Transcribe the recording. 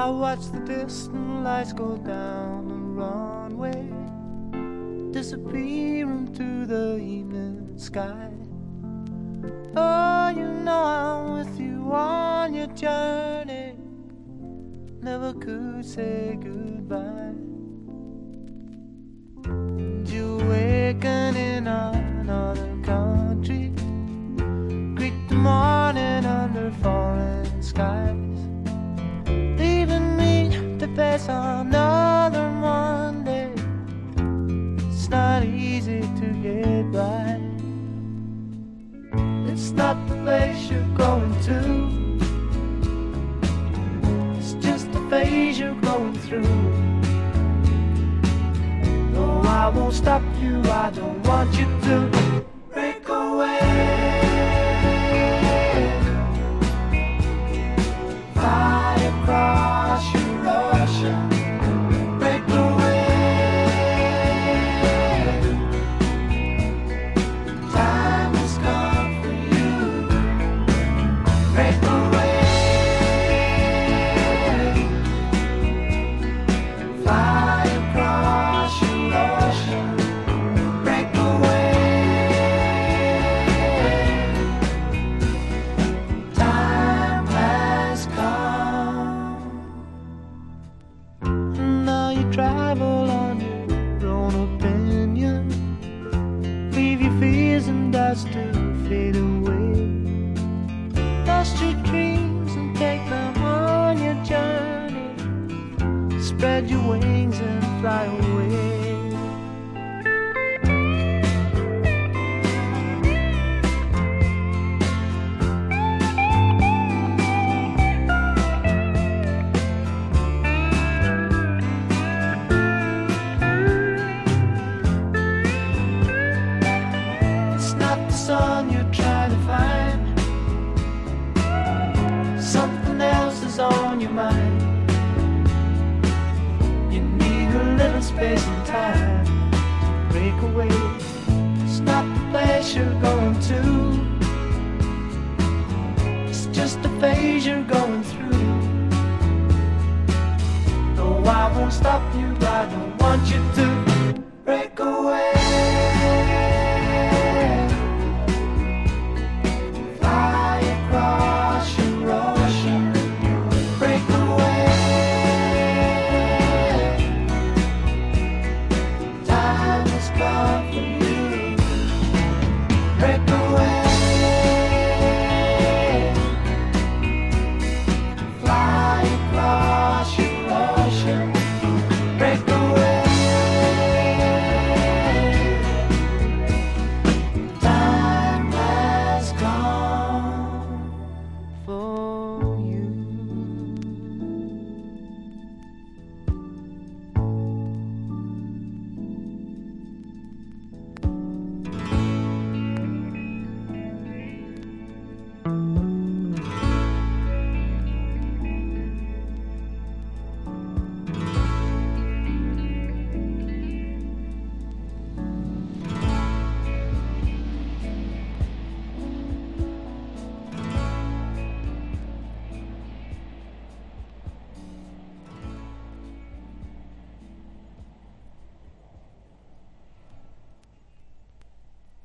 I watch the distant lights go down the runway, disappearing through the evening sky. Oh, you know I'm with you on your journey, never could say goodbye. And you awaken in another country, greet the morning under falling skies, leaving me to face another Monday. It's not easy to get by. It's not the place you're going to, it's just the phase you're going through. No, I won't stop you, I don't want you to break away. Fly across your ocean, break away. Time has come for you, break away. Fly across your ocean, break away. Time has come. Now you travel on your own opinion, leave your fears and doubts to fade away. Lost your dreams and take them on your journey, spread your wings and fly away. It's not the sun you're trying to find, something else is on your mind. You need a little space and time to break away. It's not the place you're going to, it's just the phase you're going through. No, I won't stop you, I don't want you to